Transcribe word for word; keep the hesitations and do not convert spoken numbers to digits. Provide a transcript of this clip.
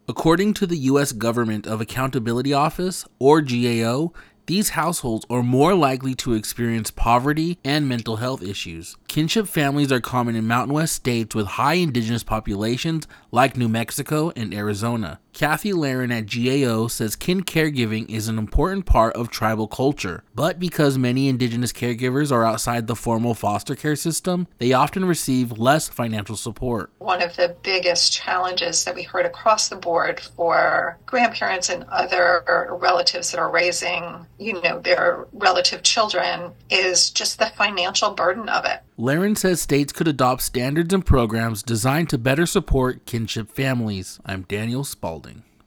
According to the U S Government of Accountability Office, or G A O, these households are more likely to experience poverty and mental health issues. Kinship families are common in Mountain West states with high indigenous populations like New Mexico and Arizona. Kathy Laren at G A O says kin caregiving is an important part of tribal culture, but because many indigenous caregivers are outside the formal foster care system, they often receive less financial support. One of the biggest challenges that we heard across the board for grandparents and other relatives that are raising, you know, their relative children is just the financial burden of it. Laren says states could adopt standards and programs designed to better support kinship families. I'm Daniel Spalding.